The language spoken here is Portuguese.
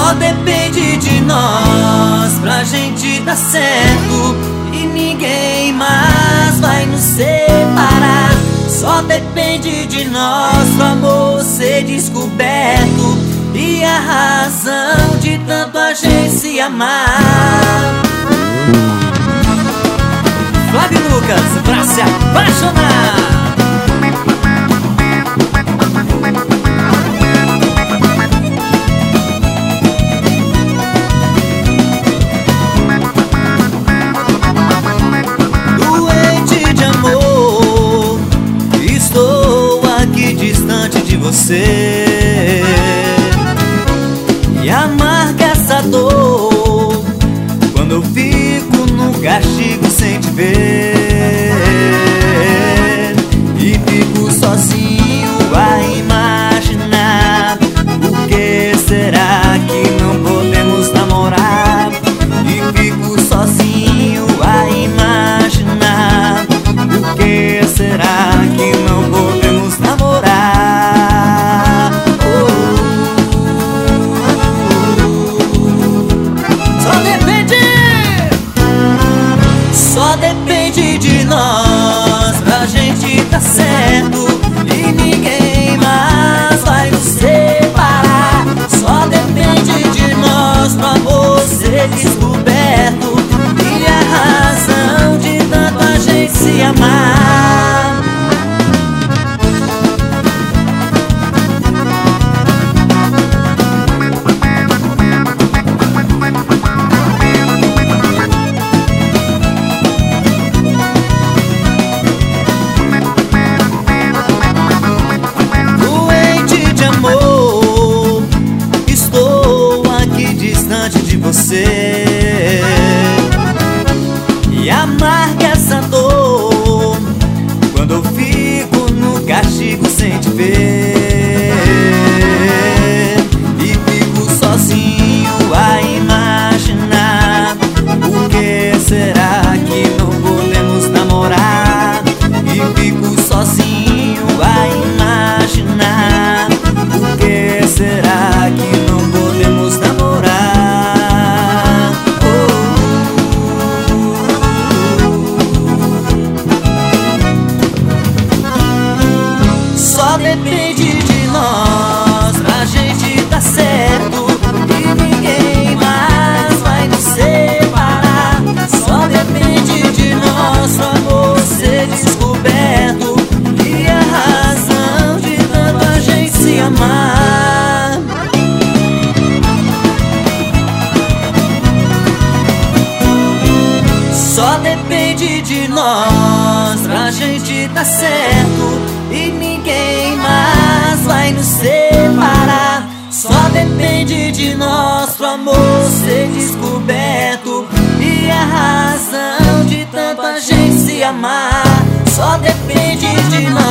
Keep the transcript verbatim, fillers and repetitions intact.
Só depende de nós pra gente dar certo, e ninguém mais vai nos separar. Só depende de nós pro amor ser descoberto e a razão de tanto a gente se amar. Flávio Lucas, pra se apaixonar. Você e amarga essa dor quando eu fico no castigo sem te ver, e fico sozinho a imaginar por que será que não podemos namorar. E fico sozinho a imaginar por que será que não podemos namorar. Só depende de nós pra gente dar certo, e ninguém mais vai nos separar. Só depende de nós pro amor ser descoberto e a razão de tanto a gente se amar. Você e amarga essa dor quando eu fico no castigo sem te ver, e fico sozinho a imaginar por que será que não podemos namorar. E fico sozinho a imaginar por que será que não podemos namorar. Só depende de nós pra gente dar certo, e ninguém mais vai nos separar. Só depende de nós pro amor ser descoberto e a razão de tanto a gente se amar. Só depende de nós pra gente dar certo, e ninguém mais vai nos separar. Só depende de nós pro amor ser descoberto e a razão de tanto a gente se amar. Só depende de nós.